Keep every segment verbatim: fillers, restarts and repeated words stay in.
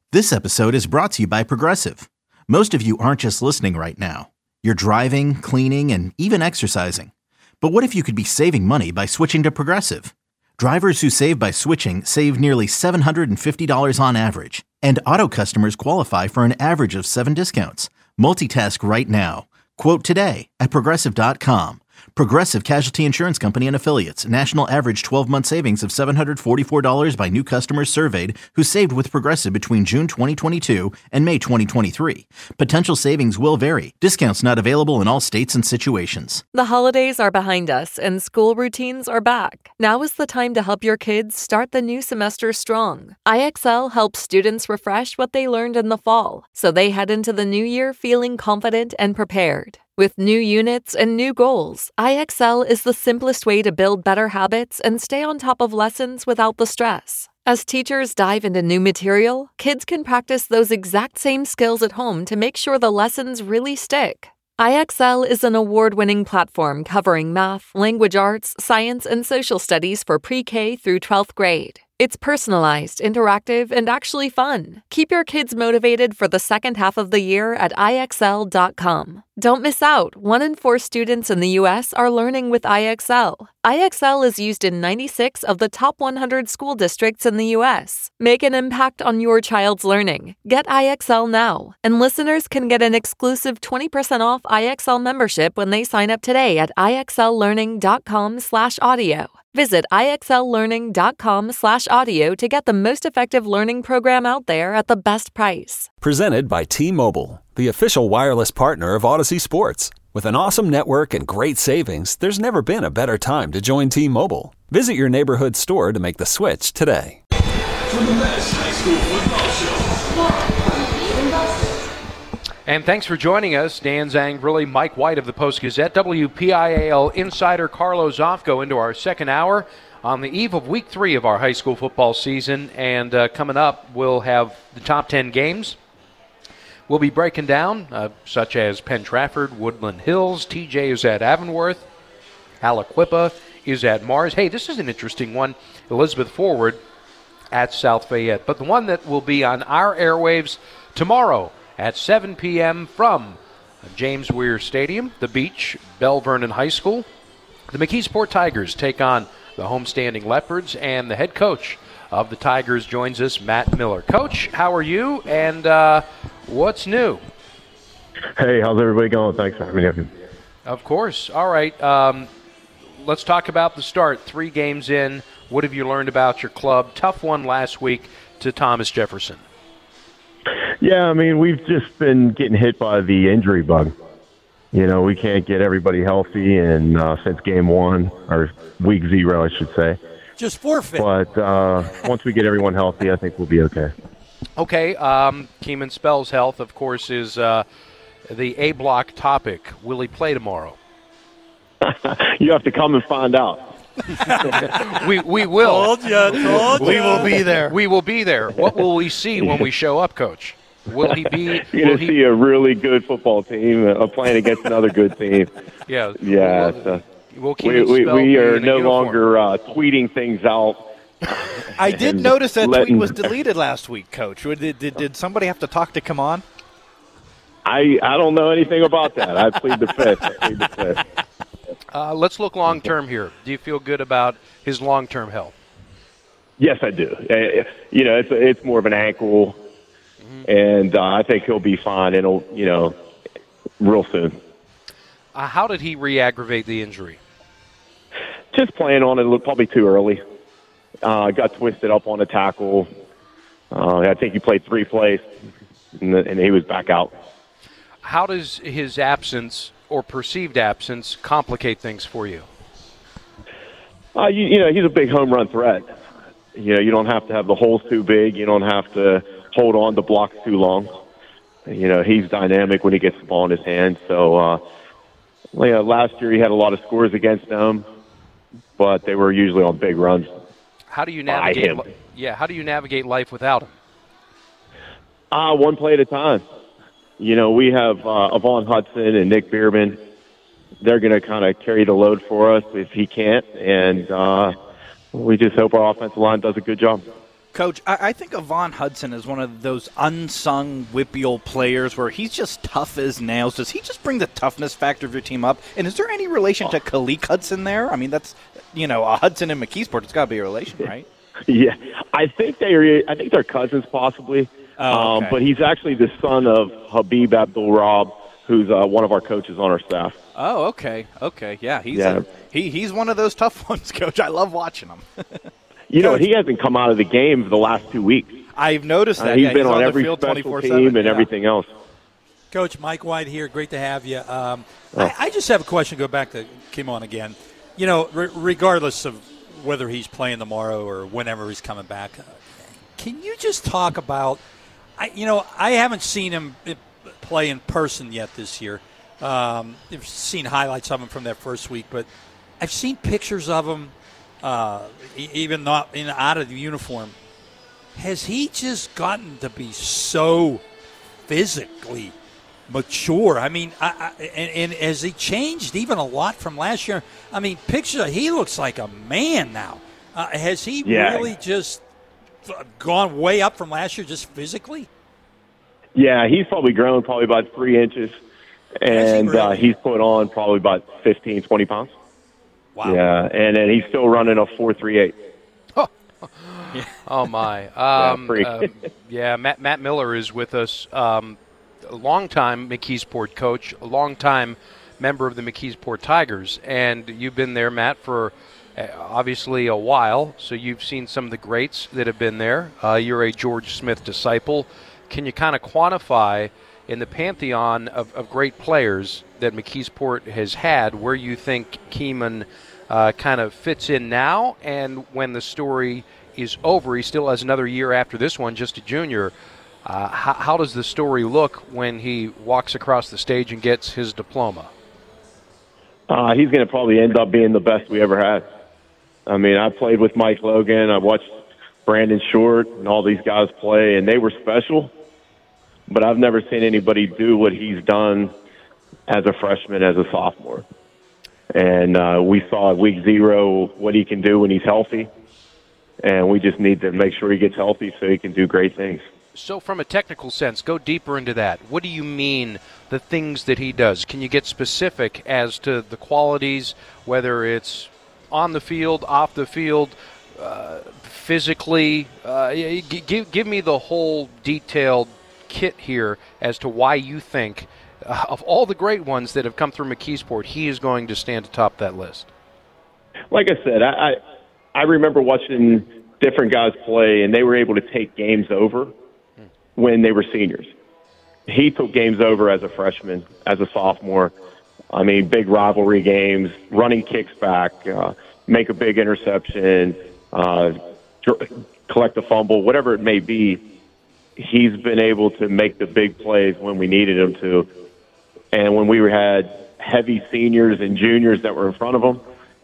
This episode is brought to you by Progressive. Most of you aren't just listening right now. You're driving, cleaning, and even exercising. But what if you could be saving money by switching to Progressive? Drivers who save by switching save nearly seven hundred fifty dollars on average. And auto customers qualify for an average of seven discounts. Multitask right now. Quote today at Progressive dot com. Progressive Casualty Insurance Company and Affiliates. National average twelve-month savings of seven hundred forty-four dollars by new customers surveyed who saved with Progressive between June twenty twenty-two and May twenty twenty-three. Potential savings will vary. Discounts not available in all states and situations. The holidays are behind us and school routines are back. Now is the time to help your kids start the new semester strong. I X L helps students refresh what they learned in the fall, so they head into the new year feeling confident and prepared. With new units and new goals, I X L is the simplest way to build better habits and stay on top of lessons without the stress. As teachers dive into new material, kids can practice those exact same skills at home to make sure the lessons really stick. I X L is an award-winning platform covering math, language arts, science, and social studies for pre-K through twelfth grade. It's personalized, interactive, and actually fun. Keep your kids motivated for the second half of the year at I X L dot com. Don't miss out. One in four students in the U S are learning with I X L. I X L is used in ninety-six of the top one hundred school districts in the U S. Make an impact on your child's learning. Get I X L now. And listeners can get an exclusive twenty percent off I X L membership when they sign up today at I X L learning dot com slash audio. Visit I X L learning dot com slash audio to get the most effective learning program out there at the best price. Presented by T-Mobile, the official wireless partner of Odyssey Sports. With an awesome network and great savings, there's never been a better time to join T-Mobile. Visit your neighborhood store to make the switch today. For the best high school football show. And thanks for joining us, Dan Zangrilli, Mike White of the Post-Gazette, W P I A L insider Carlo Zofko into our second hour on the eve of week three of our high school football season. And uh, coming up, we'll have the top ten games. We'll be breaking down, uh, such as Penn Trafford, Woodland Hills, T J is at Avonworth, Aliquippa is at Mars. Hey, this is an interesting one, Elizabeth Forward at South Fayette. But the one that will be on our airwaves tomorrow at seven p.m. from James Weir Stadium, the beach, Bell Vernon High School. The McKeesport Tigers take on the homestanding Leopards, and the head coach of the Tigers joins us, Matt Miller. Coach, how are you, and uh, what's new? Hey, how's everybody going? Thanks for having me. Of course. All right. Um, let's talk about the start. Three games in. What have you learned about your club? Tough one last week to Thomas Jefferson. Yeah, I mean, we've just been getting hit by the injury bug. You know, we can't get everybody healthy, and uh, since game one, or week zero, I should say. Just forfeit. But uh, once we get everyone healthy, I think we'll be okay. Okay. Um, Keeman Spell's health, of course, is uh, the A-block topic. Will he play tomorrow? You have to come and find out. we we will. Told you, told We you. will be there. We will be there. What will we see when we show up, Coach? Will he be? You're will going to he, see a really good football team uh, playing against another good team. Yeah. Yeah. Will, So will we we, Spell we be are in a no uniform? longer uh, tweeting things out. I did and notice that letting- tweet was deleted last week, Coach. Did, did, did somebody have to talk to come on? I, I don't know anything about that. I plead the fifth. I plead the fifth. Uh, let's look long-term here. Do you feel good about his long-term health? Yes, I do. Uh, you know, it's it's more of an ankle, mm-hmm. and uh, I think he'll be fine. It'll, you know, real soon. Uh, how did he re-aggravate the injury? Just playing on it probably too early. Uh, got twisted up on a tackle. Uh, I think he played three plays, and, and he was back out. How does his absence or perceived absence complicate things for you? Uh, you, you know, he's a big home run threat. You know, you don't have to have the holes too big. You don't have to hold on to blocks too long. You know, he's dynamic when he gets the ball in his hand. So, uh, well, yeah, last year he had a lot of scores against them, but they were usually on big runs. How do you By navigate? him. Li- yeah, how do you navigate life without him? Uh, one play at a time. You know, we have uh, Avon Hudson and Nick Bierman. They're going to kind of carry the load for us if he can't, and uh, we just hope our offensive line does a good job. Coach, I, I think of Von Hudson as one of those unsung WPIAL players where he's just tough as nails. Does he just bring the toughness factor of your team up? And is there any relation to Khaleke Hudson there? I mean, that's, you know, a Hudson and McKeesport. It's got to be a relation, right? Yeah, I think they are. I think they're cousins, possibly. Oh, okay. um, but he's actually the son of Habib Abdul-Rahab, who's uh, one of our coaches on our staff. Oh, okay, okay, yeah, he's Yeah. A, he he's one of those tough ones, Coach. I love watching him. You know, he hasn't come out of the game for the last two weeks. I've noticed that. Uh, he's yeah, been he's on, on every the field special twenty-four seven team and yeah. everything else. Coach, Mike White here. Great to have you. Um, Oh. I, I just have a question. Go back to Kimon again. You know, re- regardless of whether he's playing tomorrow or whenever he's coming back, uh, can you just talk about? I, you know, I haven't seen him play in person yet this year. Um, I've seen highlights of him from that first week, but I've seen pictures of him, uh, e- even not in out of the uniform. Has he just gotten to be so physically mature? I mean, I, I, and, and has he changed even a lot from last year? I mean, picture he looks like a man now. Uh, has he Yeah. really just gone way up from last year, just physically? Yeah, he's probably grown probably about three inches, and really? uh, he's put on probably about fifteen, twenty pounds. Wow. Yeah, and then he's still running a four three eight. Oh, my. Um, freak. um, yeah, Matt, Matt Miller is with us. Um, a longtime McKeesport coach, a longtime member of the McKeesport Tigers. And you've been there, Matt, for uh, obviously a while. So you've seen some of the greats that have been there. Uh, you're a George Smith disciple. Can you kind of quantify in the pantheon of, of great players that McKeesport has had where you think Kimon uh, kind of fits in now, and when the story is over, he still has another year after this one, just a junior. Uh, how, how does the story look when he walks across the stage and gets his diploma? Uh, he's going to probably end up being the best we ever had. I mean, I played with Mike Logan. I watched Brandon Short and all these guys play, and they were special. But I've never seen anybody do what he's done as a freshman, as a sophomore. And uh, we saw at week zero what he can do when he's healthy. And we just need to make sure he gets healthy so he can do great things. So from a technical sense, go deeper into that. What do you mean, the things that he does? Can you get specific as to the qualities, whether it's on the field, off the field, uh, physically? Uh, give, give me the whole detailed kit here as to why you think, uh, of all the great ones that have come through McKeesport, he is going to stand atop that list. Like I said, I, I I remember watching different guys play, and they were able to take games over when they were seniors. He took games over as a freshman, as a sophomore. I mean, big rivalry games, running kicks back, uh, make a big interception, uh, collect a fumble, whatever it may be. He's been able to make the big plays when we needed him to. And when we had heavy seniors and juniors that were in front of him,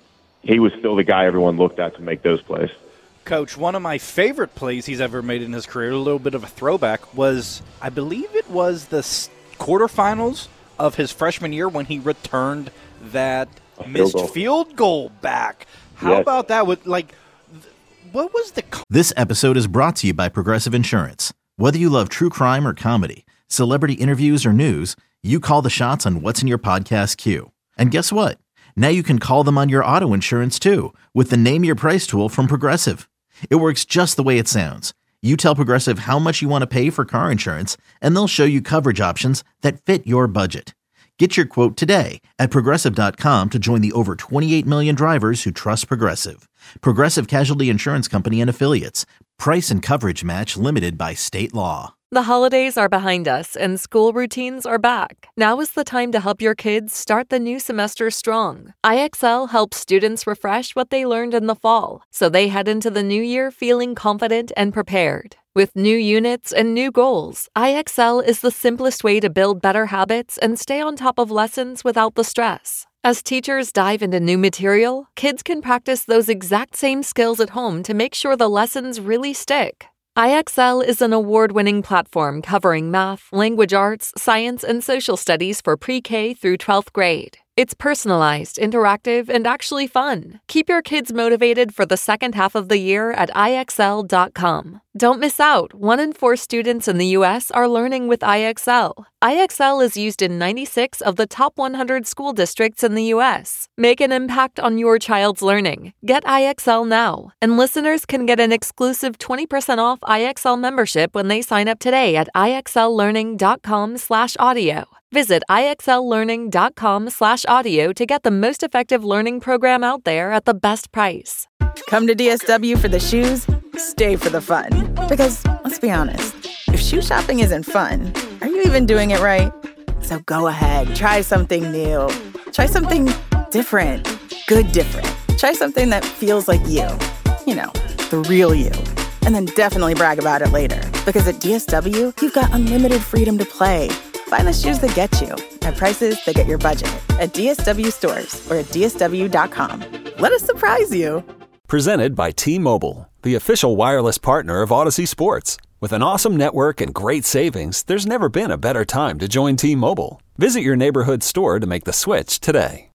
he was still the guy everyone looked at to make those plays. Coach, one of my favorite plays he's ever made in his career, a little bit of a throwback, was I believe it was the quarterfinals of his freshman year when he returned that A field missed goal. field goal back. How Yes. about that? With like, th- what was the? Co- This episode is brought to you by Progressive Insurance. Whether you love true crime or comedy, celebrity interviews or news, you call the shots on what's in your podcast queue. And guess what? Now you can call them on your auto insurance too with the Name Your Price tool from Progressive. It works just the way it sounds. You tell Progressive how much you want to pay for car insurance, and they'll show you coverage options that fit your budget. Get your quote today at Progressive dot com to join the over twenty-eight million drivers who trust Progressive. Progressive Casualty Insurance Company and Affiliates. Price and coverage match limited by state law. The holidays are behind us and school routines are back. Now is the time to help your kids start the new semester strong. I X L helps students refresh what they learned in the fall, so they head into the new year feeling confident and prepared. With new units and new goals, I X L is the simplest way to build better habits and stay on top of lessons without the stress. As teachers dive into new material, kids can practice those exact same skills at home to make sure the lessons really stick. I X L is an award-winning platform covering math, language arts, science, and social studies for pre-K through twelfth grade. It's personalized, interactive, and actually fun. Keep your kids motivated for the second half of the year at I X L dot com. Don't miss out. One in four students in the U S are learning with I X L. I X L is used in ninety-six of the top one hundred school districts in the U S. Make an impact on your child's learning. Get I X L now. And listeners can get an exclusive twenty percent off I X L membership when they sign up today at I X L learning dot com slash audio. Visit I X L learning dot com slash audio to get the most effective learning program out there at the best price. Come to D S W for the shoes, stay for the fun. Because, let's be honest, if shoe shopping isn't fun, are you even doing it right? So go ahead, try something new. Try something different. Good different. Try something that feels like you. You know, the real you. And then definitely brag about it later. Because at D S W, you've got unlimited freedom to play. Find the shoes that get you at prices that get your budget at D S W stores or at D S W dot com. Let us surprise you. Presented by T-Mobile, the official wireless partner of Odyssey Sports. With an awesome network and great savings, there's never been a better time to join T-Mobile. Visit your neighborhood store to make the switch today.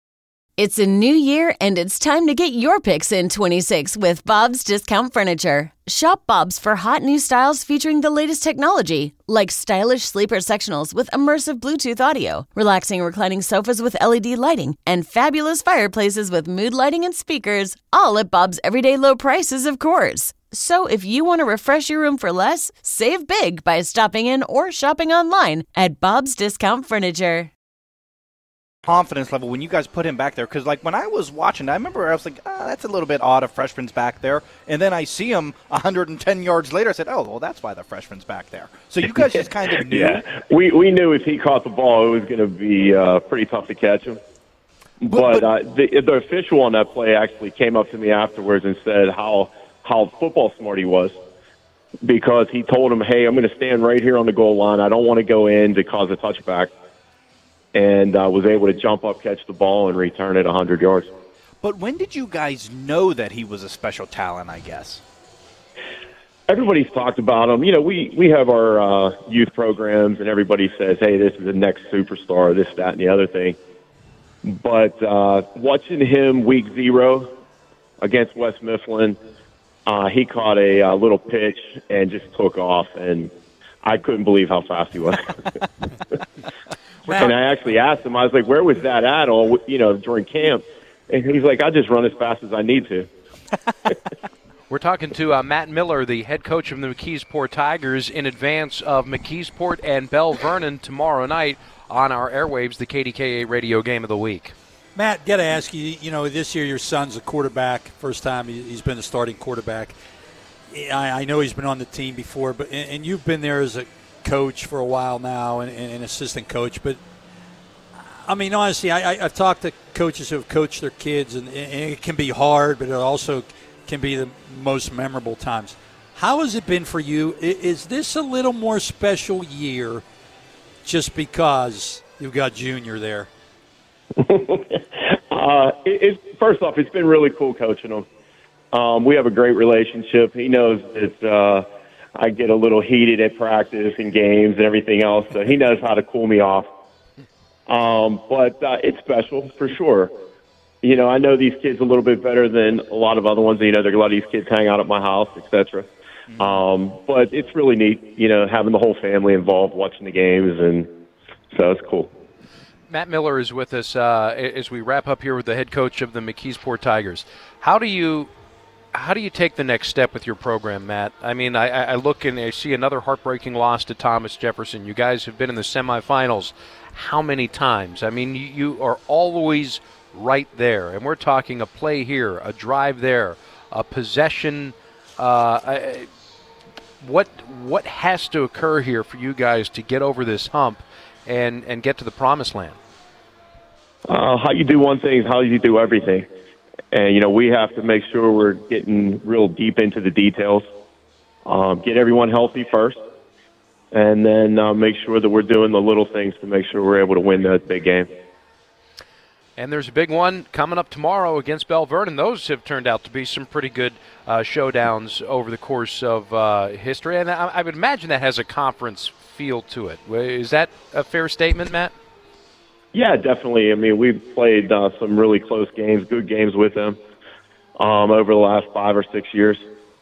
It's a new year, and it's time to get your picks in twenty-six with Bob's Discount Furniture. Shop Bob's for hot new styles featuring the latest technology, like stylish sleeper sectionals with immersive Bluetooth audio, relaxing reclining sofas with L E D lighting, and fabulous fireplaces with mood lighting and speakers, all at Bob's everyday low prices, of course. So if you want to refresh your room for less, save big by stopping in or shopping online at Bob's Discount Furniture. Confidence level when you guys put him back there, because like when I was watching, I remember I was like, ah, that's a little bit odd, a freshman's back there, and then I see him one hundred ten yards later. I said, oh, well, that's why the freshman's back there. So you guys just kind of knew. Yeah, we we knew if he caught the ball, it was going to be uh, pretty tough to catch him. But, but uh, the, the official on that play actually came up to me afterwards and said how how football smart he was, because he told him, hey, I'm going to stand right here on the goal line. I don't want to go in to cause a touchback. And uh, was able to jump up, catch the ball, and return it one hundred yards. But when did you guys know that he was a special talent, I guess? Everybody's talked about him. You know, we, we have our uh, youth programs, and everybody says, hey, this is the next superstar, this, that, and the other thing. But uh, watching him week zero against West Mifflin, uh, he caught a uh, little pitch and just took off, and I couldn't believe how fast he was. And I actually asked him, I was like, where was that at all, you know, during camp? And he's like, I just run as fast as I need to. We're talking to uh, Matt Miller, the head coach of the McKeesport Tigers, in advance of McKeesport and Bell Vernon tomorrow night on our airwaves, the K D K A radio game of the week. Matt, got to ask you, you know, this year your son's a quarterback, first time he's been a starting quarterback. I, I know he's been on the team before, but and you've been there as a coach for a while now and, and an assistant coach, but I mean, honestly, I, I, I've talked to coaches who have coached their kids, and, and it can be hard, but it also can be the most memorable times. How has it been for you? Is this a little more special year just because you've got Junior there? uh, it, it, first off, it's been really cool coaching him. Um, we have a great relationship. He knows that uh, I get a little heated at practice and games and everything else, so he knows how to cool me off. Um, but uh, it's special for sure. You know, I know these kids a little bit better than a lot of other ones. You know, there are a lot of these kids hang out at my house, et cetera. Um, but it's really neat, you know, having the whole family involved, watching the games, and so it's cool. Matt Miller is with us uh, as we wrap up here with the head coach of the McKeesport Tigers. How do you how do you take the next step with your program, Matt? I mean, I, I look and I see another heartbreaking loss to Thomas Jefferson. You guys have been in the semifinals how many times? I mean, you, you are always right there, and we're talking a play here, a drive there, a possession. Uh, I, what what has to occur here for you guys to get over this hump and, and get to the promised land? Uh, how you do one thing is how you do everything. And, you know, we have to make sure we're getting real deep into the details, um, get everyone healthy first, and then uh, make sure that we're doing the little things to make sure we're able to win that big game. And there's a big one coming up tomorrow against Bell Vernon. Those have turned out to be some pretty good uh, showdowns over the course of uh, history. And I, I would imagine that has a conference feel to it. Is that a fair statement, Matt? Yeah, definitely. I mean, we've played uh, some really close games, good games with him um, over the last five or six years.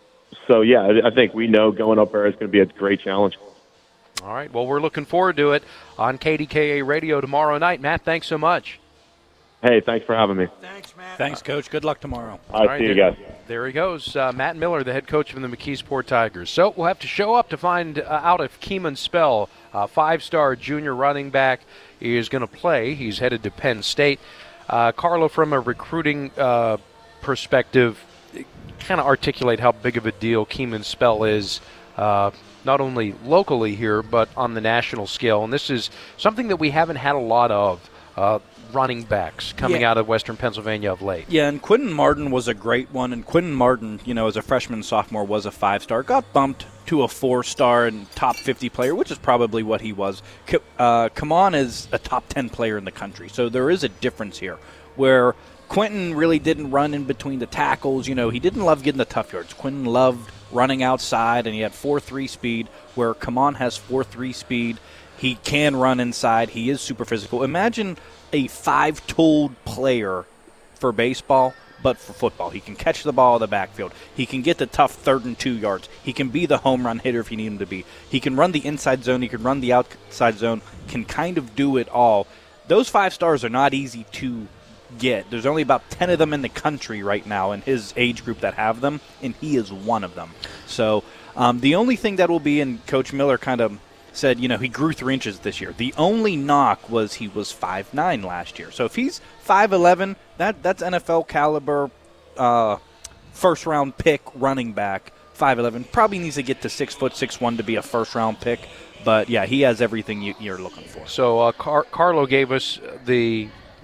So, yeah, I I think we know going up there is going to be a great challenge. All right. Well, we're looking forward to it on K D K A Radio tomorrow night. Matt, thanks so much. Hey, thanks for having me. Thanks, Matt. Thanks, Coach. Good luck tomorrow. All right, see you guys. There he goes, uh, Matt Miller, the head coach of the McKeesport Tigers. So we'll have to show up to find uh, out if Keeman Spell, uh, five-star junior running back, is going to play. He's headed to Penn State. Uh, Carlo, from a recruiting uh, perspective, kind of articulate how big of a deal Keeman Spell is, uh, not only locally here, but on the national scale. And this is something that we haven't had a lot of, uh, running backs coming Yeah. out of Western Pennsylvania of late. Yeah, and Quentin Martin was a great one. And Quentin Martin, you know, as a freshman and sophomore, was a five-star. Got bumped to a four-star and top fifty player, which is probably what he was. K- Uh, Kamon is a top ten player in the country. So there is a difference here where Quentin really didn't run in between the tackles. You know, he didn't love getting the tough yards. Quentin loved running outside, and he had four three speed, where Kamon has four three speed. He can run inside. He is super physical. Imagine a five-tooled player for baseball, but for football. He can catch the ball in the backfield. He can get the tough third and two yards. He can be the home run hitter if you need him to be. He can run the inside zone. He can run the outside zone. Can kind of do it all. Those five stars are not easy to get. There's only about ten of them in the country right now in his age group that have them, and he is one of them. So um, the only thing that will be, and Coach Miller kind of said, you know, he grew three inches this year. The only knock was he was five nine last year. So if he's five eleven, that, that's N F L caliber uh, first-round pick running back, five eleven. Probably needs to get to six foot six one to be a first-round pick. But, yeah, he has everything you, you're looking for. So uh, Car- Carlo gave us the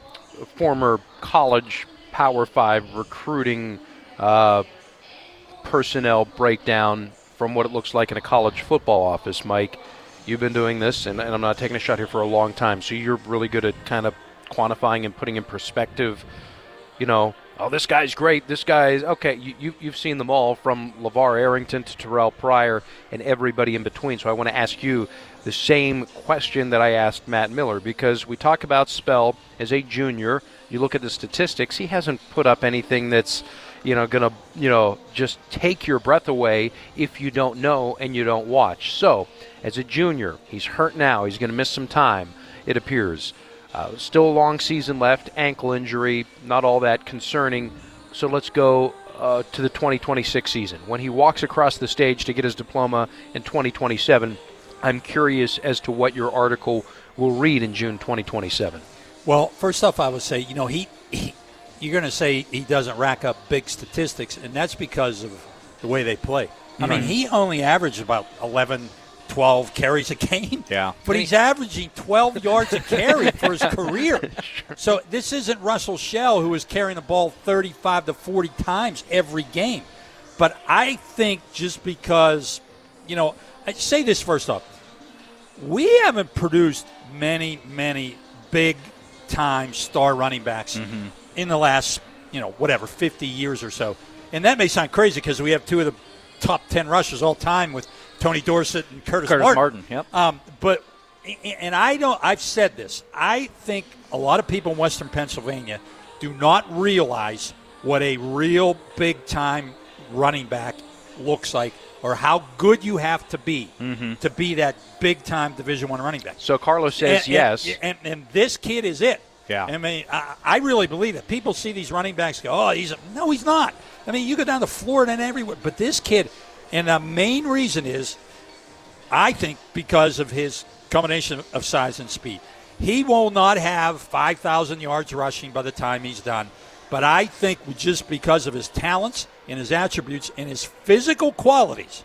former college Power Five recruiting uh, personnel breakdown from what it looks like in a college football office. Mike, you've been doing this, and, and I'm not taking a shot here, for a long time, so you're really good at kind of quantifying and putting in perspective, you know, oh, this guy's great, this guy's okay. You, you, you've seen them all, from LeVar Arrington to Terrell Pryor and everybody in between. So I want to ask you the same question that I asked Matt Miller, because we talk about Spell as a junior. You look at the statistics, he hasn't put up anything that's, you know, going to, you know, just take your breath away if you don't know and you don't watch. So as a junior, he's hurt now. He's going to miss some time, it appears. Uh, still a long season left, ankle injury, not all that concerning. So let's go uh, to the twenty twenty-six season. When he walks across the stage to get his diploma in twenty twenty-seven, I'm curious as to what your article will read in June twenty twenty-seven. Well, first off, I would say, you know, he, he you're going to say he doesn't rack up big statistics, and that's because of the way they play. I mean, he only averaged about eleven, twelve carries a game. Yeah. But he's averaging twelve yards a carry for his career. Sure. So this isn't Russell Shell, who is carrying the ball thirty-five to forty times every game. But I think just because, you know, I say this first off, we haven't produced many, many big-time star running backs mm-hmm. in the last, you know, whatever, fifty years or so. And that may sound crazy because we have two of the top ten rushers all time with Tony Dorsett and Curtis, Curtis Martin. Martin yep. Um, but and I don't. I've said this. I think a lot of people in Western Pennsylvania do not realize what a real big-time running back looks like, or how good you have to be mm-hmm. to be that big-time Division One running back. So Carlos says and, yes, and, and, and this kid is it. Yeah, I mean, I, I really believe it. People see these running backs go, "Oh, he's a, no, he's not." I mean, you go down to Florida and everywhere, but this kid, and the main reason is, I think, because of his combination of size and speed. He will not have five thousand yards rushing by the time he's done. But I think just because of his talents and his attributes and his physical qualities,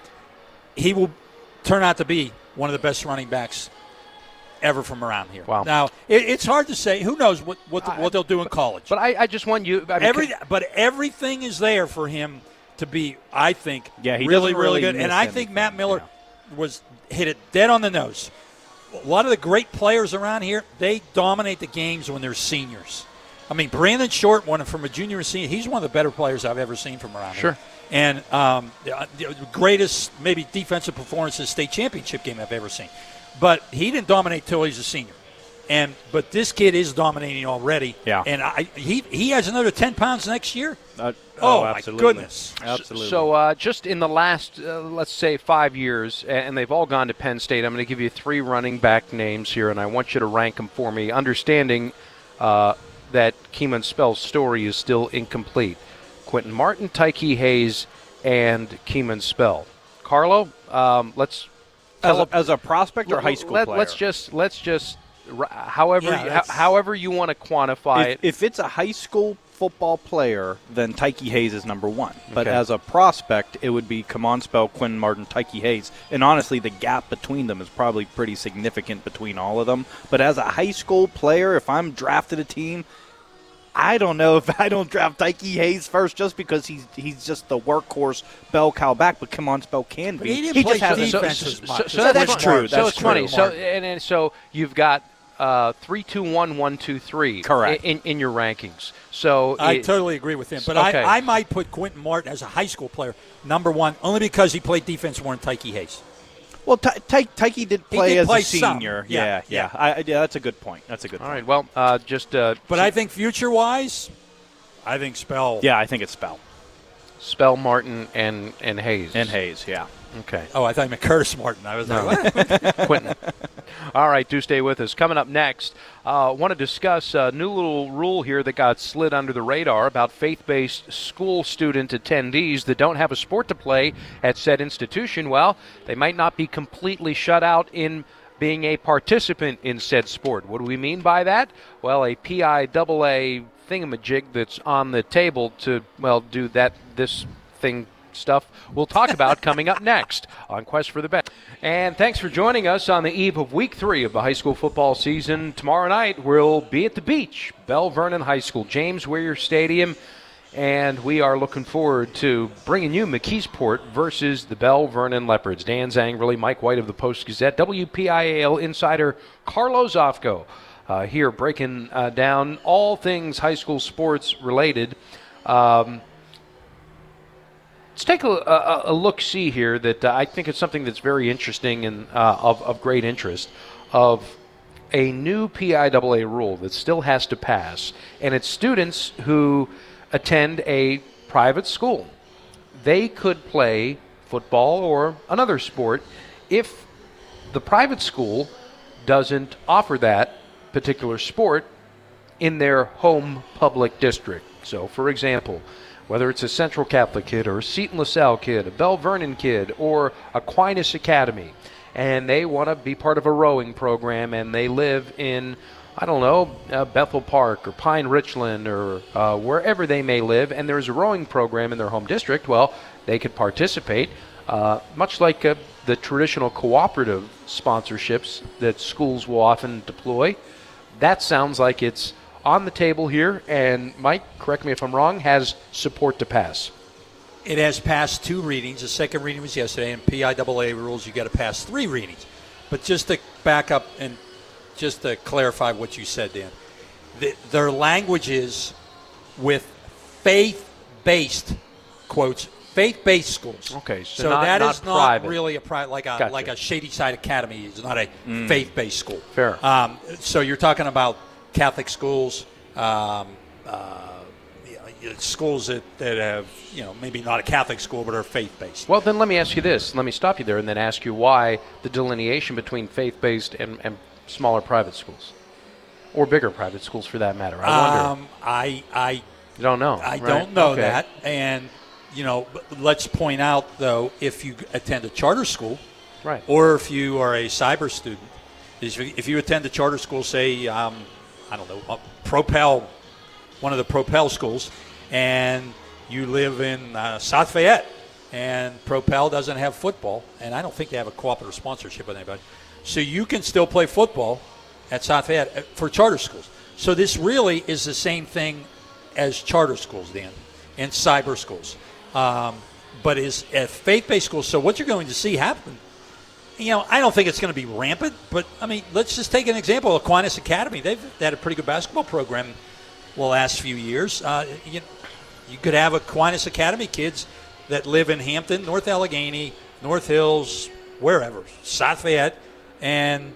he will turn out to be one of the best running backs ever from around here. Wow. Now, it, it's hard to say. Who knows what what, the, what they'll do in college. But I, I just want you I mean, Every, but everything is there for him to be, I think, yeah, he really, really, really good. And I anything. think Matt Miller yeah. was hit it dead on the nose. A lot of the great players around here, they dominate the games when they're seniors. I mean, Brandon Short, one from a junior and senior, he's one of the better players I've ever seen from around sure. here. And um, the greatest, maybe, defensive performance in the state championship game I've ever seen. But he didn't dominate till he's a senior. And but this kid is dominating already. Yeah. And I, he he has another ten pounds next year. Uh, oh, oh, my absolutely. goodness. Absolutely. So uh, just in the last, uh, let's say, five years, and they've all gone to Penn State, I'm going to give you three running back names here, and I want you to rank them for me, understanding uh, that Keeman Spell's story is still incomplete. Quentin Martin, Tyke Hayes, and Keeman Spell. Carlo, um, let's as a, as a prospect or high school let, player? Let's just let's just however Yeah, you, however you want to quantify if, it. if it's a high school football player, then Tyke Hayes is number one. But Okay. as a prospect, it would be Kamon Spell, Quinn Martin, Tyke Hayes. And honestly, the gap between them is probably pretty significant between all of them. But as a high school player, if I'm drafted a team, I don't know if I don't draft Tyke Hayes first just because he's he's just the workhorse bell cow back, but Kamon Spell can But be. he didn't play just hasn't- defense so, as so, much. so, So so that's fun- true, So that's it's funny. true. So and, and so you've got uh, three, two, one, one, two, three. Correct. In, in your rankings. So I it- totally agree with him. But Okay. I, I might put Quentin Martin as a high school player number one, only because he played defense more than Tyke Hayes. Well, Ty- Ty- Tyke did He play did as play a some. senior. Yeah, Yeah, yeah. yeah. I, I- yeah, that's a good point. That's a good all point. right. Well, uh, just uh, But I think future-wise, I think Spell. Yeah, I think it's Spell. Spell, Martin, and and Hayes. And Hayes, yeah. Okay. Oh, I thought you meant Curtis Martin. I was No. like, what? Quentin. All right, do stay with us. Coming up next, I uh, want to discuss a new little rule here that got slid under the radar about faith-based school student attendees that don't have a sport to play at said institution. Well, they might not be completely shut out in being a participant in said sport. What do we mean by that? Well, a P I A A thingamajig that's on the table to, well, do that, this thing stuff we'll talk about coming up next on Quest for the Best. And thanks for joining us on the eve of week three of the high school football season. Tomorrow night we'll be at the beach, Bell Vernon High School, James Weir Stadium, and we are looking forward to bringing you McKeesport versus the Bell Vernon Leopards. Dan Zangerly, Mike White of the Post-Gazette, W P I A L insider Carlo Zofko uh, here breaking uh, down all things high school sports related. Um, Let's take a, a, a look-see here that uh, I think it's something that's very interesting and uh, of, of great interest, of a new P I A A rule that still has to pass, and it's students who attend a private school. They could play football or another sport if the private school doesn't offer that particular sport in their home public district. So, for example, whether it's a Central Catholic kid or a Seton LaSalle kid, a Bell Vernon kid, or Aquinas Academy, and they want to be part of a rowing program, and they live in, I don't know, uh, Bethel Park or Pine Richland or uh, wherever they may live, and there's a rowing program in their home district, well, they could participate, uh, much like uh, the traditional cooperative sponsorships that schools will often deploy. That sounds like it's on the table here, and Mike, correct me if I'm wrong, has support to pass. It has passed two readings. The second reading was yesterday. In P I A A rules, you got to pass three readings. But just to back up and just to clarify what you said, Dan, the, their language is with faith-based, quotes, faith-based schools. Okay, so, So not, that not is private. not really a pri- like a Gotcha. like a Shady Side Academy is not a Mm. faith-based school. Fair. Um, so you're talking about Catholic schools, um, uh, you know, schools that, that have, you know, maybe not a Catholic school but are faith-based. Well, then let me ask you this. Let me stop you there and then ask you why the delineation between faith-based and, and smaller private schools, or bigger private schools for that matter. I wonder. Um, I I you don't know. I right? don't know Okay. that, and you know, but let's point out though, if you attend a charter school, right, or if you are a cyber student, is if you attend a charter school, say, um, I don't know, uh, Propel, one of the Propel schools, and you live in uh, South Fayette, and Propel doesn't have football, and I don't think they have a cooperative sponsorship with anybody, so you can still play football at South Fayette for charter schools. So this really is the same thing as charter schools, Dan, and cyber schools, um, but is at faith-based schools. So what you're going to see happen, you know, I don't think it's going to be rampant, but, I mean, let's just take an example. Aquinas Academy, they've had a pretty good basketball program the last few years. Uh, you, you could have Aquinas Academy kids that live in Hampton, North Allegheny, North Hills, wherever, South Fayette, and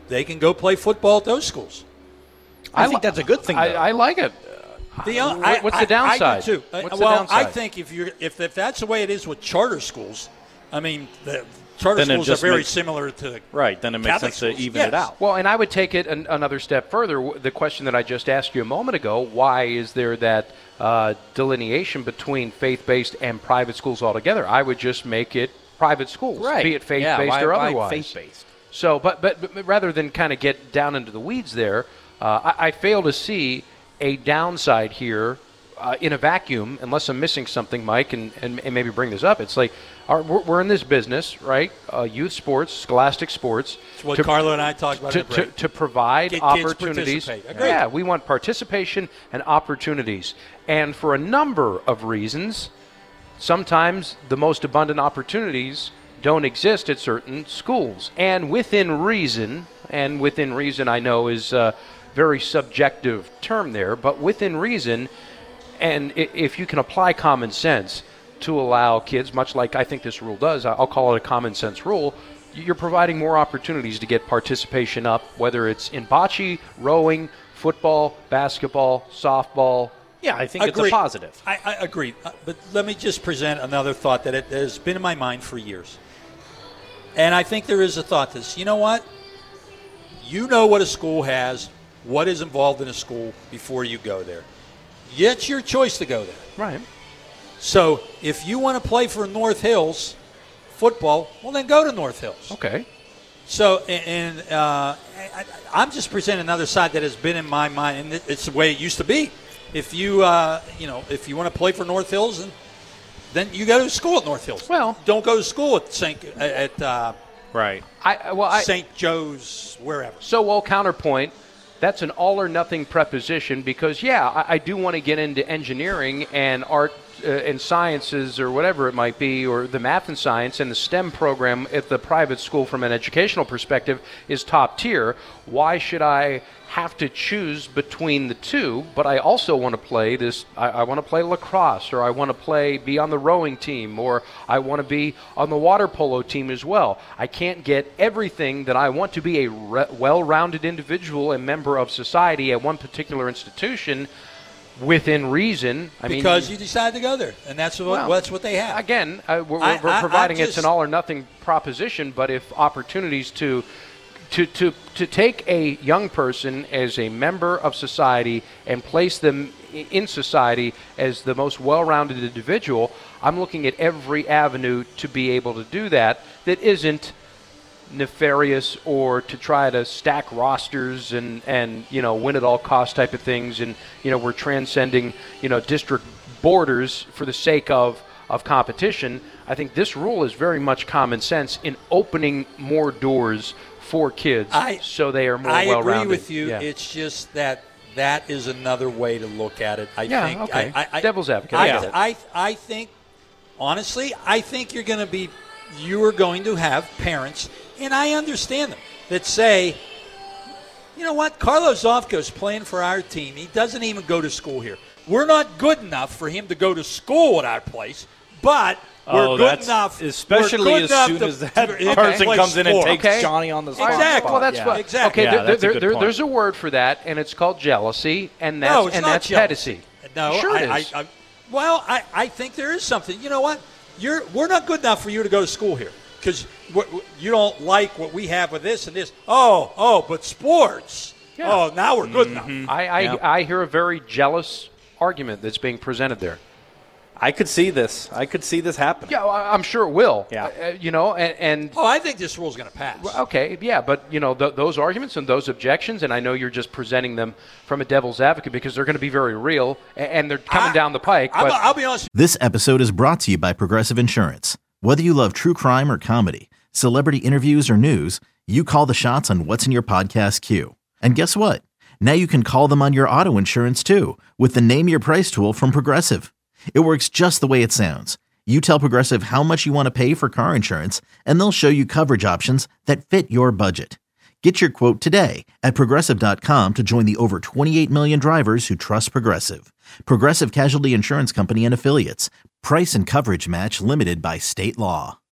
they can go play football at those schools. I, I think that's a good thing. I, I like it. The, uh, I, what's the downside? I, I do too. What's well, the downside? I think if you're if, if that's the way it is with charter schools, I mean, the charter Then it schools are just very makes- similar to the Right, then it makes Catholic sense to schools. even Yes. it out. Well, and I would take it an, another step further. The question that I just asked you a moment ago, why is there that uh, delineation between faith-based and private schools altogether? I would just make it private schools, Right. be it faith-based Yeah, why- or why otherwise. faith-based? So, but, but but rather than kind of get down into the weeds there, uh, I, I fail to see a downside here uh, in a vacuum, unless I'm missing something, Mike, and, and, and maybe bring this up. It's like our, we're, we're in this business, right? Uh, youth sports, scholastic sports. It's what to- Carlo and I talked about to, in the to, break. to provide Get kids opportunities. participate. Agreed. Yeah, we want participation and opportunities. And for a number of reasons, sometimes the most abundant opportunities don't exist at certain schools. And within reason, and within reason I know is a very subjective term there, but within reason, and i- if you can apply common sense to allow kids, much like I think this rule does, I'll call it a common sense rule, you're providing more opportunities to get participation up, whether it's in bocce, rowing, football, basketball, softball. Yeah, I think it's Agreed. a positive. I, I agree. Uh, But let me just present another thought that it has been in my mind for years. And I think there is a thought to this. You know what? You know what a school has, what is involved in a school before you go there. It's your choice to go there. Right. So if you want to play for North Hills football, well, then go to North Hills. Okay. So, and uh, I, I'm just presenting another side that has been in my mind, and it's the way it used to be. If you, uh, you know, if you want to play for North Hills, then, then you go to school at North Hills. Well, don't go to school at Saint at uh, right. I well, I, Saint Joe's, wherever. So, well, counterpoint. That's an all or nothing preposition because, yeah, I, I do want to get into engineering and art uh, and sciences or whatever it might be, or the math and science, and the STEM program at the private school from an educational perspective is top tier. Why should I have to choose between the two? But I also want to play this, I, I want to play lacrosse, or I want to play, be on the rowing team, or I want to be on the water polo team as well. I can't get everything that I want to be a re- well-rounded individual and member of society at one particular institution within reason. I because mean, you decided to go there, and that's what well, that's what they have. Again, uh, we're, I- we're I- providing I it's an just- all or nothing proposition, but if opportunities to To, to, to take a young person as a member of society and place them i- in society as the most well-rounded individual, I'm looking at every avenue to be able to do that that isn't nefarious or to try to stack rosters and, and you know, win at all cost type of things. And, you know, we're transcending, you know, district borders for the sake of, of competition. I think this rule is very much common sense in opening more doors for kids I, so they are more I well-rounded. agree with you. Yeah. It's just that that is another way to look at it. I Yeah, think. okay. I, I, Devil's advocate, I, I get it. I, I think, honestly, I think you're going to be, you are going to have parents, and I understand them, that say, you know what, Carlos Zofko's playing for our team. He doesn't even go to school here. We're not good enough for him to go to school at our place, but we're Oh, good that's- enough. especially we're good as enough soon to- as that to- person play comes in and sport. takes Okay. Johnny on the spot. Exactly. Well, that's yeah. what. Exactly. Okay, Yeah, there, that's a there, good there- point. there's a word for that, and it's called jealousy, and that's No, it's and not that's jealousy. pedesy. No, sure I, it is. I, I, well, I, I think there is something. You know what? You're we're not good enough for you to go to school here because you don't like what we have with this and this. Oh, oh, but sports. Yeah. Oh, now we're good Mm-hmm. enough. I, I, Yeah. I hear a very jealous argument that's being presented there. I could see this. I could see this happen. Yeah, I- I'm sure it will. Yeah. Uh, you know, and, and Oh, I think this rule's going to pass. okay, yeah, but you know th- those arguments and those objections, and I know you're just presenting them from a devil's advocate because they're going to be very real a- and they're coming I- down the pike. I'm, But I'll be honest. This episode is brought to you by Progressive Insurance. Whether you love true crime or comedy, celebrity interviews or news, you call the shots on what's in your podcast queue. And guess what? Now you can call them on your auto insurance too with the Name Your Price tool from Progressive. It works just the way it sounds. You tell Progressive how much you want to pay for car insurance, and they'll show you coverage options that fit your budget. Get your quote today at Progressive dot com to join the over twenty-eight million drivers who trust Progressive. Progressive Casualty Insurance Company and Affiliates. Price and coverage match limited by state law.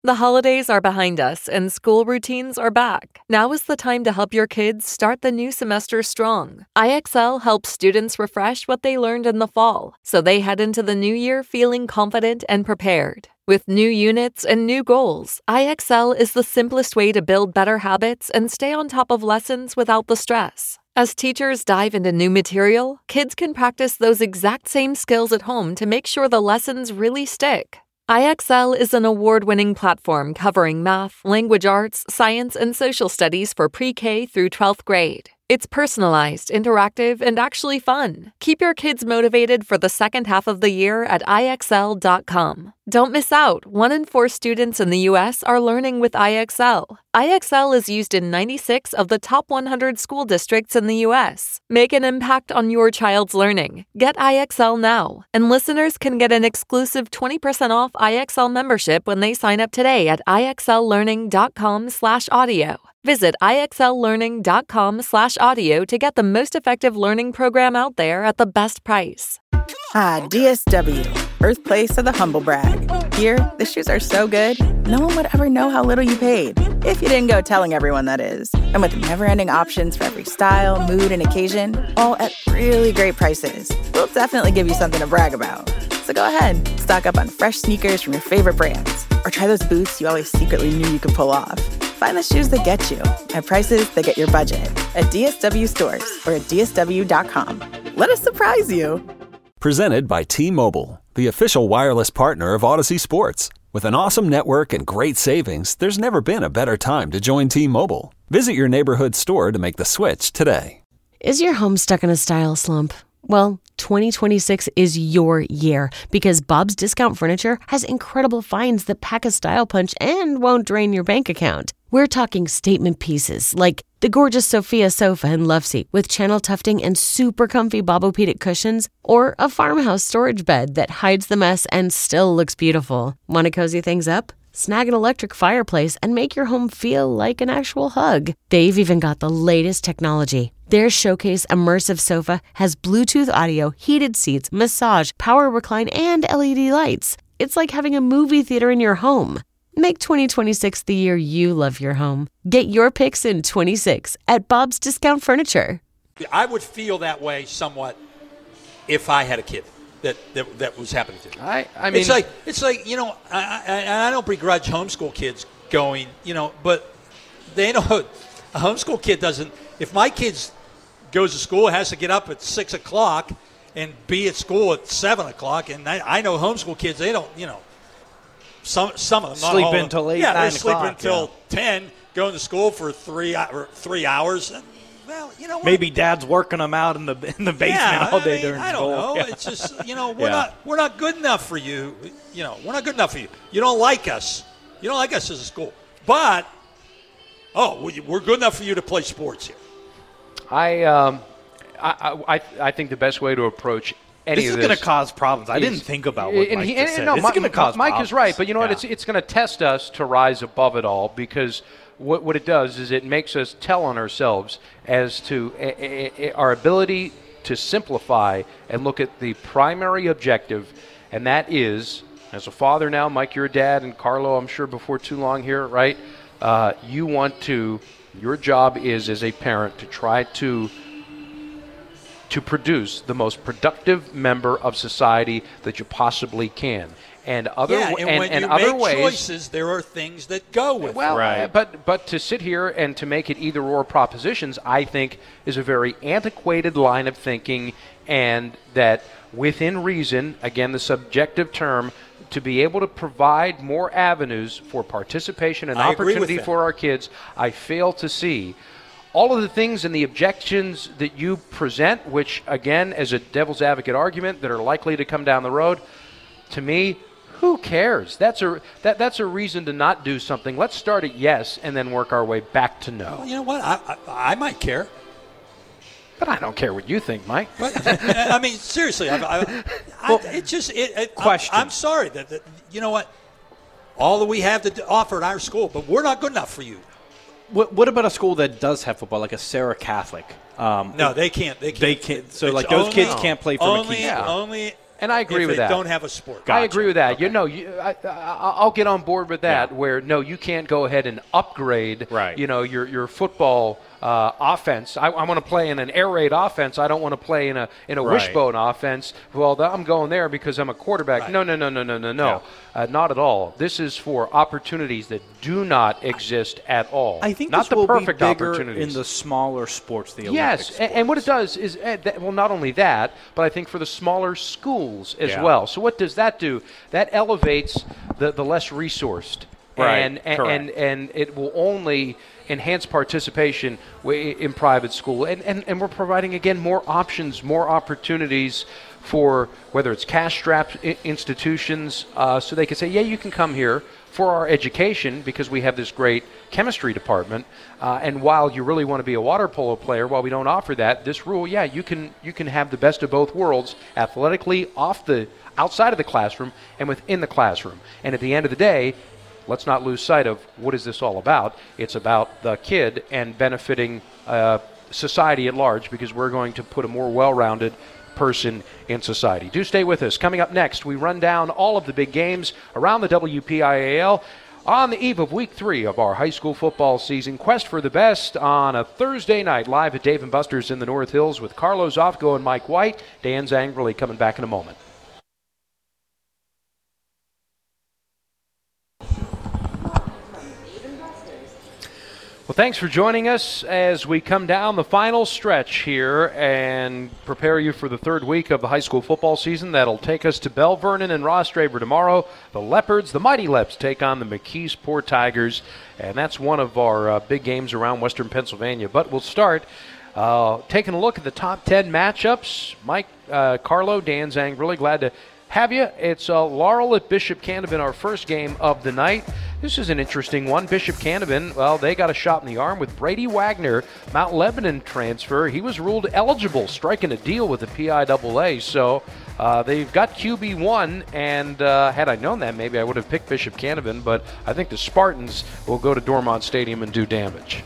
The holidays are behind us and school routines are back. Now is the time to help your kids start the new semester strong. I X L helps students refresh what they learned in the fall, so they head into the new year feeling confident and prepared. With new units and new goals, I X L is the simplest way to build better habits and stay on top of lessons without the stress. As teachers dive into new material, kids can practice those exact same skills at home to make sure the lessons really stick. I X L is an award-winning platform covering math, language arts, science, and social studies for pre-K through twelfth grade. It's personalized, interactive, and actually fun. Keep your kids motivated for the second half of the year at I X L dot com. Don't miss out. One in four students in the U S are learning with I X L. I X L is used in ninety-six of the top one hundred school districts in the U S. Make an impact on your child's learning. Get I X L now. And listeners can get an exclusive twenty percent off I X L membership when they sign up today at I X L learning dot com slash audio. Visit I X L learning dot com slash audio to get the most effective learning program out there at the best price. Ah, D S W, birthplace of the humble brag. Here, the shoes are so good, no one would ever know how little you paid. If you didn't go telling everyone, that is. And with never-ending options for every style, mood, and occasion, all at really great prices, we'll definitely give you something to brag about. So go ahead, stock up on fresh sneakers from your favorite brands, or try those boots you always secretly knew you could pull off. Find the shoes that get you at prices that get your budget at D S W stores or at D S W dot com. Let us surprise you. Presented by T-Mobile, the official wireless partner of Odyssey Sports. With an awesome network and great savings, there's never been a better time to join T-Mobile. Visit your neighborhood store to make the switch today. Is your home stuck in a style slump? Well, twenty twenty-six is your year because Bob's Discount Furniture has incredible finds that pack a style punch and won't drain your bank account. We're talking statement pieces like the gorgeous Sophia sofa and love seat with channel tufting and super comfy Bobopedic cushions, or a farmhouse storage bed that hides the mess and still looks beautiful. Want to cozy things up? Snag an electric fireplace and make your home feel like an actual hug. They've even got the latest technology. Their Showcase Immersive Sofa has Bluetooth audio, heated seats, massage, power recline, and L E D lights. It's like having a movie theater in your home. Make twenty twenty-six the year you love your home. Get your picks in twenty-six at Bob's Discount Furniture. I would feel that way somewhat if I had a kid that, that, that was happening to me. I, I mean, it's like it's like you know, I, I I don't begrudge homeschool kids going, you know, but they know a homeschool kid doesn't. If my kids goes to school, has to get up at six o'clock and be at school at seven o'clock, and I, I know homeschool kids, they don't, you know. Some some of them not sleep all until eight, yeah, nine they sleep o'clock, until yeah. ten, going to school for three or three hours. And, well, you know what? Maybe Dad's working them out in the in the basement yeah, all day I mean, during I don't school. know. Yeah. It's just you know we're Yeah. not we're not good enough for you. You know we're not good enough for you. You don't like us. You don't like us as a school. But oh, we- we're good enough for you to play sports here. I, um, I, I, I think the best way to approach any This of is this going to cause problems. I is- didn't think about what and Mike he, just and, said. No, This Mi- is going to cause Mike problems. is right, but you know what? Yeah. It's it's going to test us to rise above it all because what what it does is it makes us tell on ourselves as to a, a, a, our ability to simplify and look at the primary objective, and that is, as a father now, Mike, you're a dad, and Carlo, I'm sure before too long here, right? Uh, you want to, your job is as a parent to try to to produce the most productive member of society that you possibly can. And other yeah, wa- and, and, when and you other make ways, choices, there are things that go with well, it. uh, but but to sit here and to make it either or propositions, I think, is a very antiquated line of thinking, and that within reason, again, the subjective term, to be able to provide more avenues for participation and I agree with opportunity that. for our kids, I fail to see. All of the things and the objections that you present, which, again, as a devil's advocate argument, that are likely to come down the road, to me, who cares? That's a that that's a reason to not do something. Let's start at yes and then work our way back to no. Well, you know what? I, I I might care. But I don't care what you think, Mike. But, I mean, seriously, I, I, I, it just it, it, Question. I'm, I'm sorry that, that you know what, all that we have to d- offer at our school, but we're not good enough for you. What, what about a school that does have football, like a Sarah Catholic? Um, No, they can't. They can't. They can't. So, It's like, those only- kids can't play for only, McKee. Yeah. Only And I agree if with they that. don't have a sport. I agree with that. Okay. You know, you, I, I, I'll get on board with that. Yeah. Where no, you can't go ahead and upgrade. Right. You know, your your football uh, offense. I, I want to play in an air raid offense. I don't want to play in a in a Right. wishbone offense. Well, I'm going there because I'm a quarterback. Right. No, no, no, no, no, no, no. Yeah. Uh, not at all. This is for opportunities that do not exist at all. I think not this the will perfect be bigger opportunities in the smaller sports, the Olympic Yes, sports. and, and what it does is, uh, that, well, not only that, but I think for the smaller schools as Yeah. well. So what does that do? That elevates the, the less resourced. Right, And, and, correct. and, and it will only enhance participation wi- in private school. And, and, and we're providing, again, more options, more opportunities for whether it's cash-strapped I- institutions, uh, so they can say, yeah, you can come here for our education because we have this great chemistry department. Uh, and while you really want to be a water polo player, while we don't offer that, this rule, yeah, you can you can have the best of both worlds athletically off the outside of the classroom and within the classroom. And at the end of the day, let's not lose sight of what is this all about. It's about the kid and benefiting uh, society at large because we're going to put a more well-rounded person in society. Do stay with us. Coming up next, we run down all of the big games around the W P I A L on the eve of week three of our high school football season. Quest for the best on a Thursday night live at Dave and Buster's in the North Hills with Carlos Ofko and Mike White. Dan Zangerly coming back in a moment. Well, thanks for joining us as we come down the final stretch here and prepare you for the third week of the high school football season. That'll take us to Bell Vernon and Ross Draper tomorrow. The Leopards, the Mighty Leps, take on the McKeesport Tigers, and that's one of our uh, big games around Western Pennsylvania. But we'll start uh, taking a look at the top ten matchups. Mike, uh, Carlo, Dan Zang, really glad to have you. It's uh, Laurel at Bishop Canevin, our first game of the night. This is an interesting one. Bishop Canevin, well, they got a shot in the arm with Brady Wagner, Mount Lebanon transfer. He was ruled eligible, striking a deal with the P I A A. So uh, they've got Q B one, and uh, had I known that, maybe I would have picked Bishop Canevin, but I think the Spartans will go to Dormont Stadium and do damage.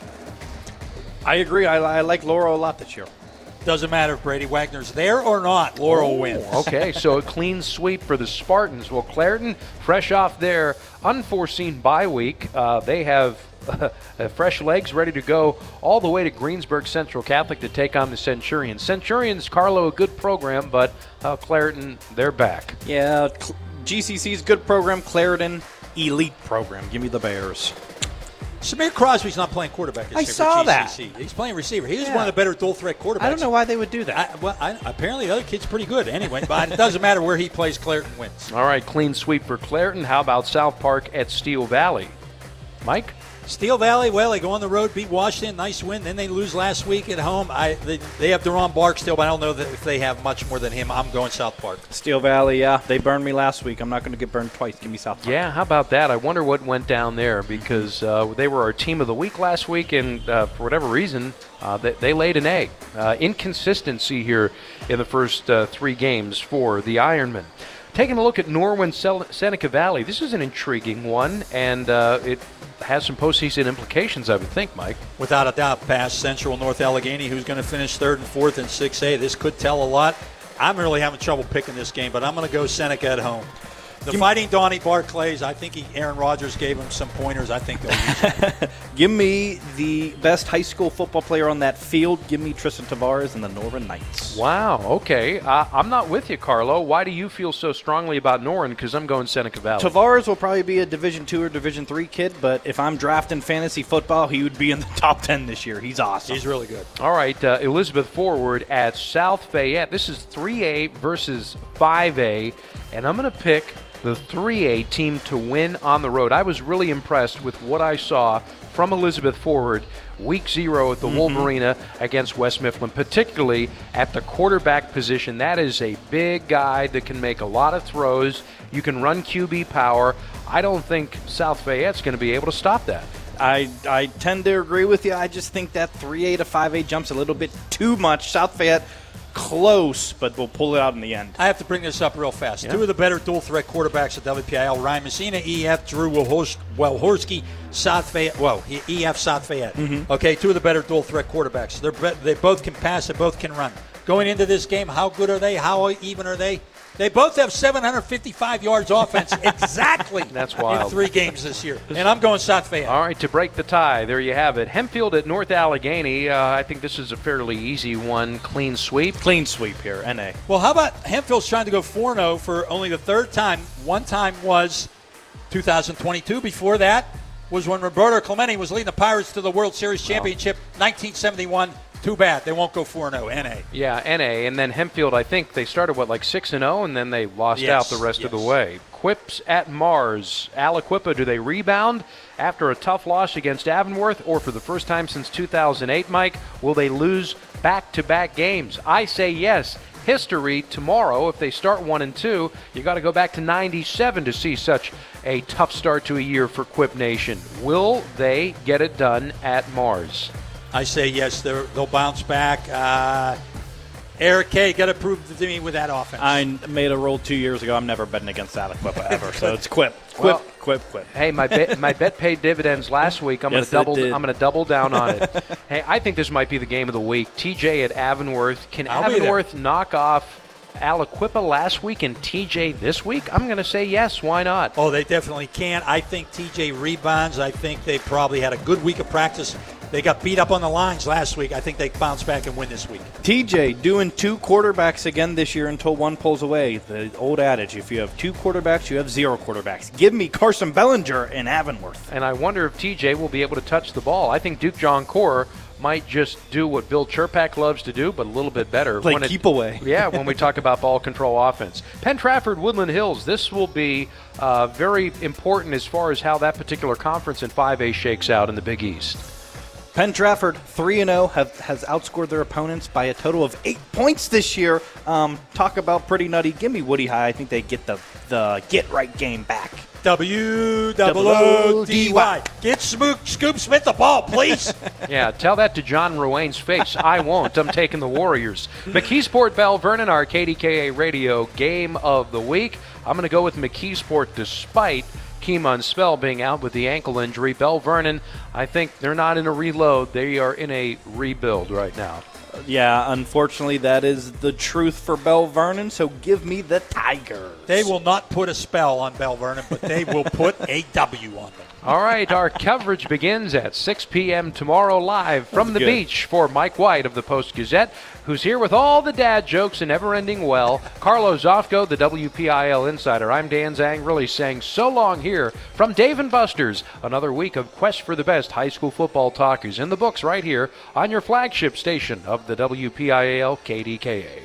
I agree. I, I like Laurel a lot this year. Doesn't matter if Brady Wagner's there or not. Laurel wins. Okay, so a clean sweep for the Spartans. Well, Clairton, fresh off their unforeseen bye week, uh, they have uh, fresh legs ready to go all the way to Greensburg Central Catholic to take on the Centurions. Centurions, Carlo, a good program, but uh, Clairton, they're back. Yeah, G C C's good program. Clarendon, elite program. Give me the Bears. Samir Crosby's not playing quarterback this I year saw for G C C. that. He's playing receiver. He was Yeah. one of the better dual-threat quarterbacks. I don't know why they would do that. I, well, I, apparently the other kid's pretty good anyway, but it doesn't matter where he plays, Clairton wins. All right, clean sweep for Clairton. How about South Park at Steel Valley? Mike? Steel Valley, well, they go on the road, beat Washington, nice win. Then they lose last week at home. I They, they have Deron Barksdale, but I don't know that if they have much more than him. I'm going South Park. Steel Valley, yeah. They burned me last week. I'm not going to get burned twice. Give me South Park. Yeah, how about that? I wonder what went down there because uh, they were our team of the week last week, and uh, for whatever reason, uh, they, they laid an egg. Uh, inconsistency here in the first uh, three games for the Ironmen. Taking a look at Norwin Seneca Valley, this is an intriguing one, and uh, it has some postseason implications, I would think, Mike. Without a doubt, past Central North Allegheny, who's going to finish third and fourth in six A. This could tell a lot. I'm really having trouble picking this game, but I'm going to go Seneca at home. The Give Fighting Donnie Barclays, I think he, Aaron Rodgers gave him some pointers. I think they'll use it. Give me the best high school football player on that field. Give me Tristan Tavares and the Northern Knights. Wow, okay. Uh, I'm not with you, Carlo. Why do you feel so strongly about Norrin? Because I'm going Seneca Valley. Tavares will probably be a Division two or Division three kid, but if I'm drafting fantasy football, he would be in the top ten this year. He's awesome. He's really good. All right, uh, Elizabeth Forward at South Fayette. This is three A versus five A, and I'm going to pick the three A team to win on the road. I was really impressed with what I saw from Elizabeth Forward week zero at the mm-hmm. Wolverina against West Mifflin, particularly at the quarterback position. That is a big guy that can make a lot of throws. You can run Q B power. I don't think South Fayette's going to be able to stop that. I, I tend to agree with you. I just think that three A to five A jumps a little bit too much. South Fayette, close, but we'll pull it out in the end. I have to bring this up real fast. Yeah. Two of the better dual-threat quarterbacks at W P I L, Ryan Messina, E F, Drew Welhorski, South Fayette, well, E F, South Fayette. Mm-hmm. Okay, two of the better dual-threat quarterbacks. They're, they both can pass, they both can run. Going into this game, how good are they? How even are they? They both have seven hundred fifty-five yards offense exactly That's wild. in three games this year. And I'm going South Fayette. All right, to break the tie, there you have it. Hempfield at North Allegheny. Uh, I think this is a fairly easy one. Clean sweep. Clean sweep here, N A. Well, how about Hempfield's trying to go four and oh for only the third time. One time was two thousand twenty-two. Before that was when Roberto Clemente was leading the Pirates to the World Series championship, wow. nineteen seventy-one. Too bad. They won't go four and oh, N A. Yeah, N A. And then Hempfield, I think they started, what, like six and oh, and then they lost yes, out the rest yes. of the way. Quips at Mars. Aliquippa, do they rebound after a tough loss against Avonworth? Or for the first time since two thousand eight, Mike, will they lose back-to-back games? I say yes. History tomorrow, if they start one and two, you got to go back to ninety-seven to see such a tough start to a year for Quip Nation. Will they get it done at Mars? I say yes, they'll bounce back. Uh, Eric K, got to prove to me with that offense. I made a roll two years ago. I'm never betting against Aliquippa ever, so it's Quip, Quip, well, Quip, Quip. Hey, my bet, my bet paid dividends last week. I'm yes, going to double. I'm going to double down on it. Hey, I think this might be the game of the week. T J at Avonworth. Can I'll Avonworth knock off Aliquippa last week and T J this week? I'm going to say yes. Why not? Oh, they definitely can. I think T J rebounds. I think they probably had a good week of practice. They got beat up on the lines last week. I think they bounce back and win this week. T J doing two quarterbacks again this year until one pulls away. The old adage, if you have two quarterbacks, you have zero quarterbacks. Give me Carson Bellinger in Avonworth. And I wonder if T J will be able to touch the ball. I think Duke John Core might just do what Bill Cherpak loves to do, but a little bit better. Play when keep it, away. Yeah, when we talk about ball control offense. Penn Trafford, Woodland Hills, this will be uh, very important as far as how that particular conference in five A shakes out in the Big East. Penn Trafford, three and oh, have, has outscored their opponents by a total of eight points this year. Um, talk about pretty nutty. Give me Woody High. I think they get the, the get-right game back. W O O D Y. Get Smook, Scoop Smith the ball, please. Yeah, tell that to John Ruane's face. I won't. I'm taking the Warriors. McKeesport, Bell Vernon, our K D K A radio game of the week. I'm going to go with McKeesport despite Keemon Spell being out with the ankle injury. Bell Vernon, I think they're not in a reload. They are in a rebuild right now. Yeah, unfortunately, that is the truth for Bell Vernon, so give me the Tigers. They will not put a spell on Bell Vernon, but they will put a W on them. All right, our coverage begins at six p.m. tomorrow live from the good. beach for Mike White of the Post-Gazette, who's here with all the dad jokes and never-ending well. Carlo Zofko, the W P I L insider. I'm Dan Zang, really saying so long here from Dave and Buster's. Another week of Quest for the Best high school football talk is in the books right here on your flagship station of the W P I A L K D K A.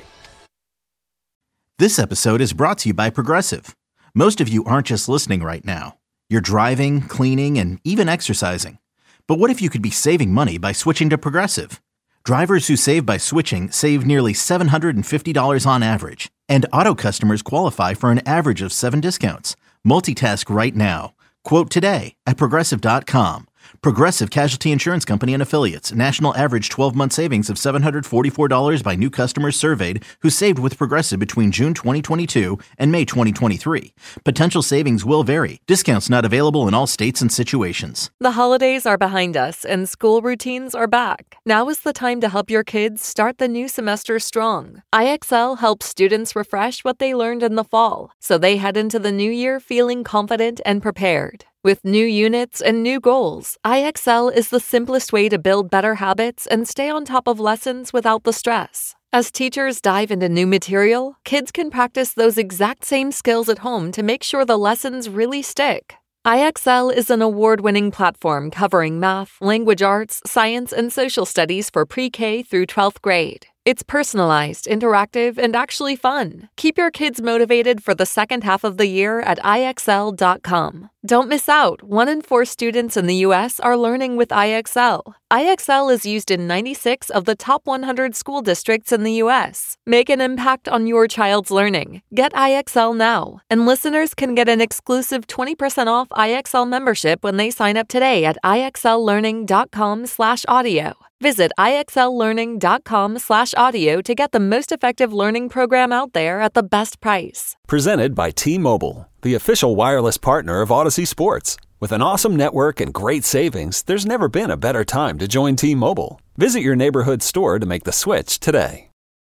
This episode is brought to you by Progressive. Most of you aren't just listening right now. You're driving, cleaning, and even exercising. But what if you could be saving money by switching to Progressive? Drivers who save by switching save nearly seven hundred fifty dollars on average. And auto customers qualify for an average of seven discounts. Multitask right now. Quote today at Progressive dot com. Progressive Casualty Insurance Company and Affiliates. National average twelve-month savings of seven hundred forty-four dollars by new customers surveyed who saved with Progressive between June twenty twenty-two and May twenty twenty-three. Potential savings will vary. Discounts not available in all states and situations. The holidays are behind us and school routines are back. Now is the time to help your kids start the new semester strong. I X L helps students refresh what they learned in the fall, so they head into the new year feeling confident and prepared. With new units and new goals, I X L is the simplest way to build better habits and stay on top of lessons without the stress. As teachers dive into new material, kids can practice those exact same skills at home to make sure the lessons really stick. I X L is an award-winning platform covering math, language arts, science, and social studies for pre-K through twelfth grade. It's personalized, interactive, and actually fun. Keep your kids motivated for the second half of the year at I X L dot com. Don't miss out. One in four students in the U S are learning with I X L. I X L is used in ninety-six of the top one hundred school districts in the U S. Make an impact on your child's learning. Get I X L now. And listeners can get an exclusive twenty percent off I X L membership when they sign up today at I X L learning dot com slash audio. Visit I X L learning dot com slash audio to get the most effective learning program out there at the best price. Presented by T-Mobile, the official wireless partner of Odyssey Sports. With an awesome network and great savings, there's never been a better time to join T-Mobile. Visit your neighborhood store to make the switch today.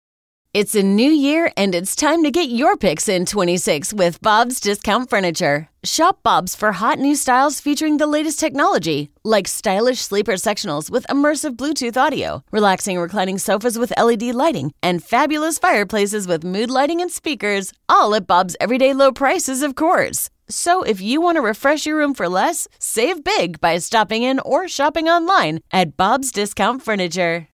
It's a new year, and it's time to get your picks in twenty-six with Bob's Discount Furniture. Shop Bob's for hot new styles featuring the latest technology, like stylish sleeper sectionals with immersive Bluetooth audio, relaxing reclining sofas with L E D lighting, and fabulous fireplaces with mood lighting and speakers, all at Bob's everyday low prices, of course. So if you want to refresh your room for less, save big by stopping in or shopping online at Bob's Discount Furniture.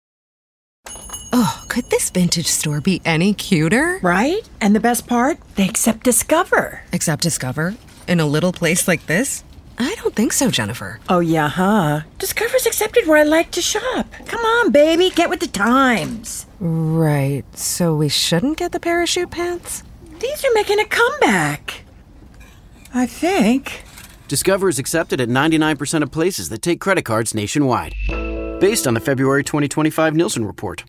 Oh, could this vintage store be any cuter? Right? And the best part? They accept Discover. Accept Discover? In a little place like this? I don't think so, Jennifer. Oh, yeah, huh? Discover's accepted where I like to shop. Come on, baby, get with the times. Right, so we shouldn't get the parachute pants? These are making a comeback. I think. Discover is accepted at ninety-nine percent of places that take credit cards nationwide. Based on the February twenty twenty-five Nielsen report.